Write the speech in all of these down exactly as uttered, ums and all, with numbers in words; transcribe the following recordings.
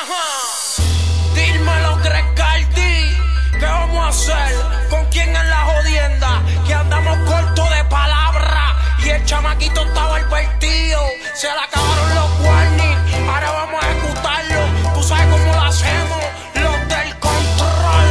Dímelo, Grescardi, ¿qué vamos a hacer? ¿Con quién en la jodienda? Que andamos cortos de palabras y el chamaquito estaba advertido. Se le acabaron los warnings, ahora vamos a ejecutarlo. Tú sabes cómo lo hacemos, los del control,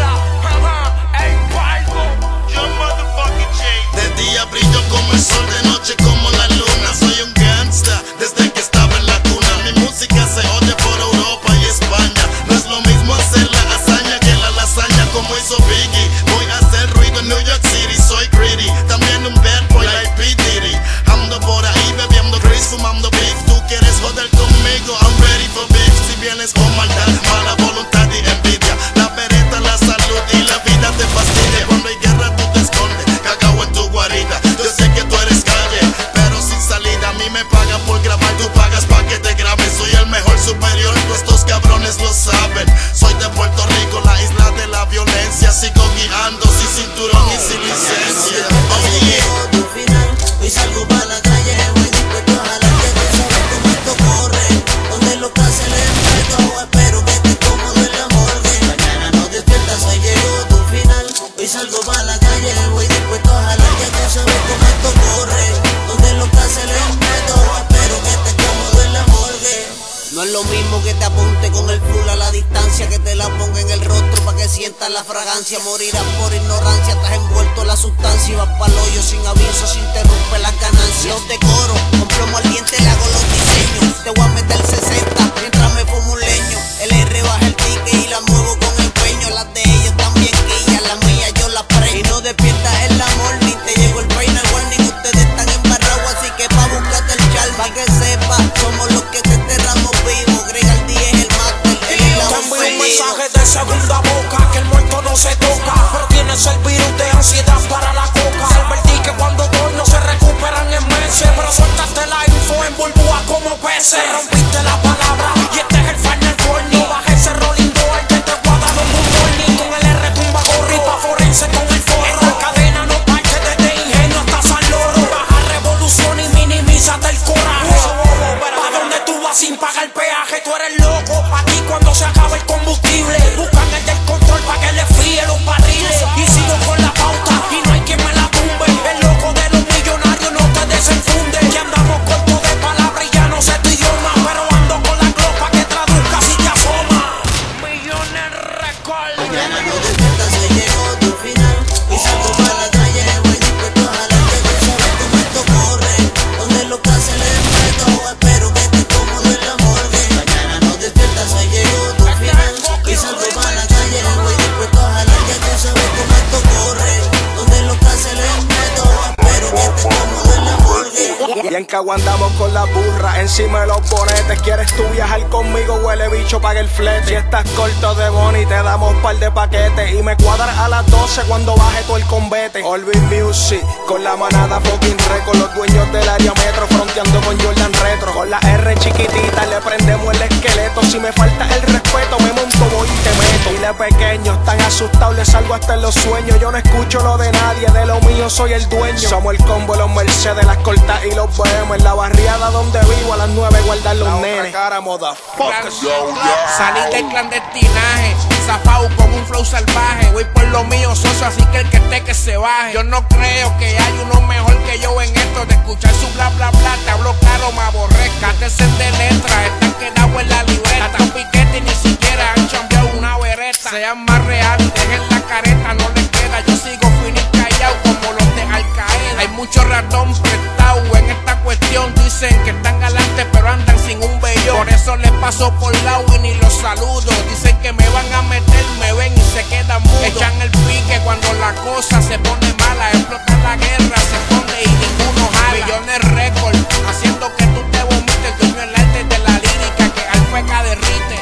ajá, el palco. Yo motherfucking J. De día brillo como el sol, de noche como la luna. Soy un gangsta desde que estaba en la cuna. Mi música se oye por Europa y España. No es lo mismo hacer la hazaña que la lasaña como hizo Biggie. Voy a hacer ruido en New York City, soy greedy. También un bad boy like P. Diddy. Ando por ahí bebiendo Chris, fumando beef. Tú quieres joder conmigo, I'm ready for beef. Si vienes con maldad, mala voluntad y envidia, la pereta, la salud y la vida te fastidia. Cuando hay guerra tú te escondes, cagao en tu guarida. Yo sé que tú eres calle, pero sin salida. A mí me pagan por grabar, tú pagas pa' que te graben. Soy el mejor superior, pues estos cabrones lo saben. Soy de Puerto Rico, la isla de la violencia. Sigo guiando sin cinturón y sin licencia. Oh yeah. Tu final, hoy salgo pa' la calle, voy dispuesto a jalar, que tú sabes cómo esto corre. Donde los cases les meto, espero que estés cómodo en la morgue. Mañana no despiertas, hoy llegó tu final. Hoy salgo pa' la calle, voy dispuesto a jalar, que tú sabes cómo esto corre. Donde los cases les meto, espero que estés cómodo en la morgue. No es lo mismo que te apunte con el full a la distancia, que te la ponga en el rostro pa' que sientas la fragancia. Morirás por ignorancia, estás envuelto en la sustancia y vas pa'l hoyo sin aviso, sin interrumpir las ganancias. Los decoro, con plomo al diente le hago los diseños. Te voy a meter sesenta mientras me fumo un leño. El R baja el ticket y la muevo con empeño. Las de ellos también quillas, las mías yo las prendo. Y no despiertas en la morning, te llegó el final warning. Ustedes están embarrados, así que pa' buscarte el chal. Pa' que sepa, somos los que te enterramos vivos. Grescardi es el máster, él es la Te envío un mensaje de segunda boca, que el muerto no se toca, pero tienes el virus de ansiedad para la coca. Te advertí que cuando voy no se recuperan en meses, pero sueltaste la info en burbuja como peces. Rompiste la palabra y este es el final warning. No bajes ese rolling door que te voy a dar un warning. Con el R tumba gorri pa' forense con el forro. Esta cadena no parche desde Ingenio hasta San Loro. Baja revolución y minimízate el coraje. ¿Pa' dónde tú vas sin pagar peaje? Tú eres loco, aquí cuando se acaba el combustible buscan el del control pa' que le fríe los barriles. Y sigo con la pauta y no hay quien me la tumbe. El loco de los millonarios no te desenfunde. Que andamos cortos de palabras y ya no sé tu idioma, pero ando con la glopa que traduzca si te asoma. Millones record. Mañana no despiertas, hoy llegó tu final. Y salgo pa' la calle, voy dispuesto a jalar, que tú sabes cómo esto corre. Donde los cases les meto, espero que estés cómodo en la morgue. Mañana no despiertas, hoy llegó tu final. Y salgo pa' la calle, voy dispuesto a jalar, que tú sabes cómo esto corre. Donde los cases les meto, espero que estés cómodo en la morgue. Y en Cagua andamos con la burra encima de los bonetes. ¿Quieres tú viajar conmigo? Huele bicho, paga el flete. Si estás corto de boni te damos par de paquetes. Y me cuadras a las doce cuando baje todo el combete. Olvis Music, con la manada fucking record. Los dueños del área metro, fronteando con Jordan Retro. Con la R chiquitita le prendemos el esqueleto. Si me falta el respeto me monto, voy y te meto. Y de pequeño, tan asustado, le salgo hasta en los sueños. Yo no escucho lo de nadie, de lo mío soy el dueño. Somos el combo, los Mercedes, las cortas y los B M. En la barriada donde vivo a las nueve guardar los nenes. Cara, motherfuckers. Salí del clandestinaje, zafao con un flow salvaje. Voy por lo mío, socio, así que el que esté que se baje. Yo no creo que hay uno mejor que yo en esto. De escuchar su bla bla bla, te hablo claro, me aborrezca. Cátese de letra, están quedados en la libreta. Hasta un piquete y ni siquiera han chambeado una bereta. Sean más reales, dejen la careta, no les queda. Yo sigo fino y callado como los de Al Qaeda. Hay mucho ratón prestado en esta cuestión. Dicen que están galantes pero andan sin un vellón. Por eso les paso por lado y ni los saludo. Dicen que me van a meter, me ven y se quedan mudos. Echan el pique cuando la cosa se pone mala. Explota la guerra, se pone y ninguno jala. Millones récord, haciendo que tú te vomites. Dueño el arte de la lírica que al feca derrite.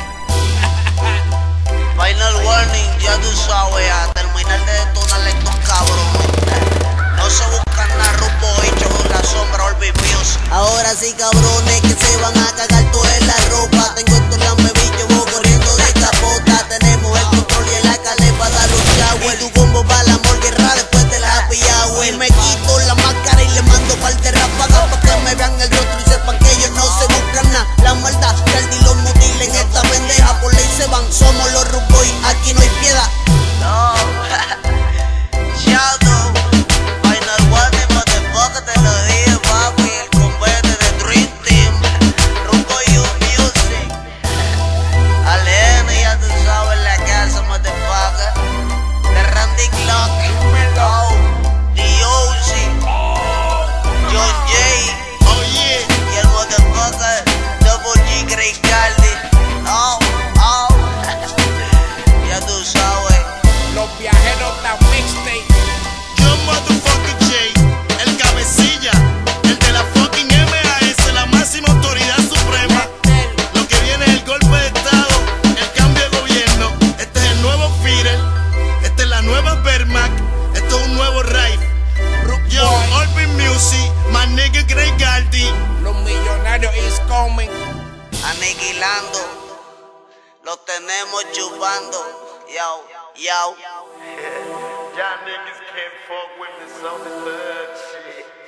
Final warning, ya tú sabes, a terminar de detonarle estos cabrones. No se buscan nada, rumbo hecho en la sombra, Olvis Music. Ahora sí, cabrones, que se van a cagar todo en la ropa. Tengo estos lambebichos, voy corriendo de capota. Tenemos el control y el A K le va a dar los chavos. Y tu combo va a la morgue rara después del happy hour. Y me quito la máscara y le mando par de ráfagas pa' que me vean el rostro y sepan que ellos no se buscan nada. La maldad, que el los mutilen esta pendeja por ley. Nos tenemos chupando. Yo, yo. Y'all niggas can't fuck with this on the third shit.